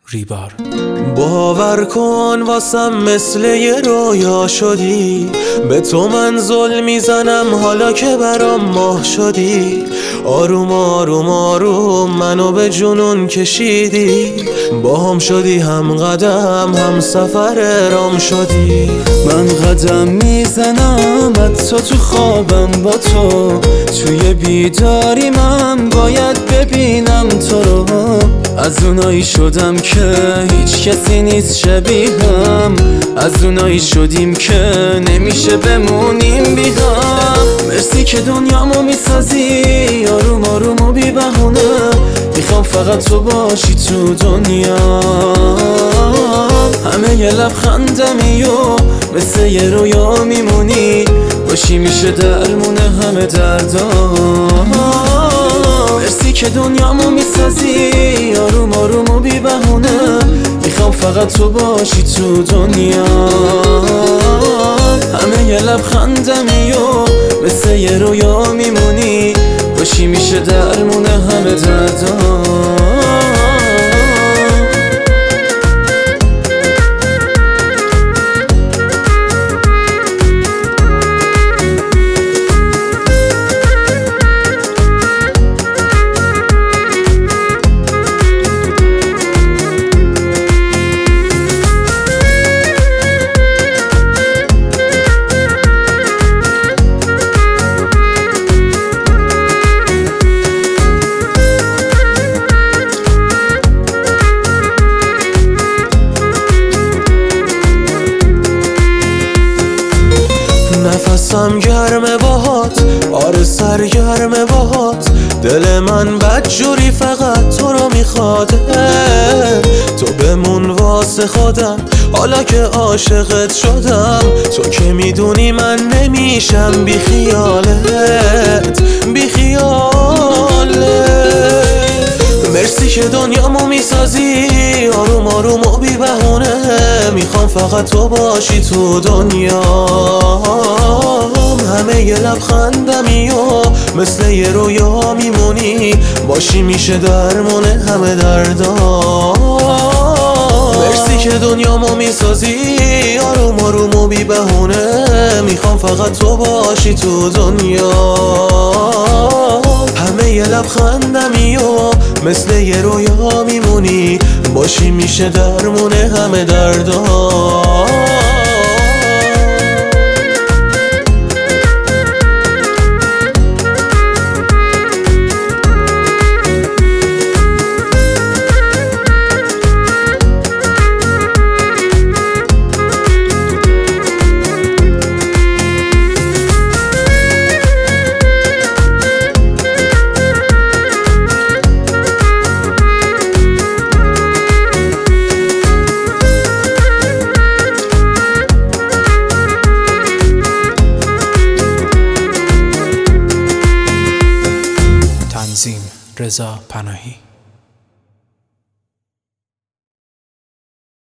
ریبار. باور کن واسم مثل یه رویا شدی، به تو من زل میزنم حالا که برام ماه شدی. آروم آروم آروم منو به جنون کشیدی، با هم شدی هم قدم هم سفر رام شدی. من قدم میزنم حتی تو خوابم با تو، توی بیداری من باید ببینم تو رو. از اونایی شدم که هیچ کسی نیست شبیهم، از اونایی شدیم که نمیشه بمونیم بی هم. مرسی که دنیامو میسازی آروم آروم و بی بهونه، میخوام فقط تو باشی تو دنیا. همه یه لبخندمی و مثل یه رویا میمونی، باشی میشه درمونه همه دردام. مرسی که دنیامو میسازی آروم آروم و بی بهونه، میخوام فقط تو باشی تو دنیا. همه یه لبخندمی و مثل یه رویا میمونی، باشی میشه درمونه همه دردام. نفسم گرمه باهات، آره سرگرمه باهات، دل من بدجوری فقط تو رو میخواده. تو بمون واسه خودم حالا که عاشقت شدم، تو که میدونی من نمیشم بی خیالت بی خیالت. مرسی که دنیامو میسازی آروم آروم و بی بهونه، میخوام فقط تو باشی تو دنیا. همه یه لبخندمی و مثل یه رویا میمونی، باشی میشه درمونه همه دردام. مرسی که دنیامو میسازی آروم آروم و بی بهونه، میخوام فقط تو باشی تو دنیا. همه یه لبخندمی و مثل یه رویا میمونی، باشی میشه درمونه همه دردام. رضا پناهی.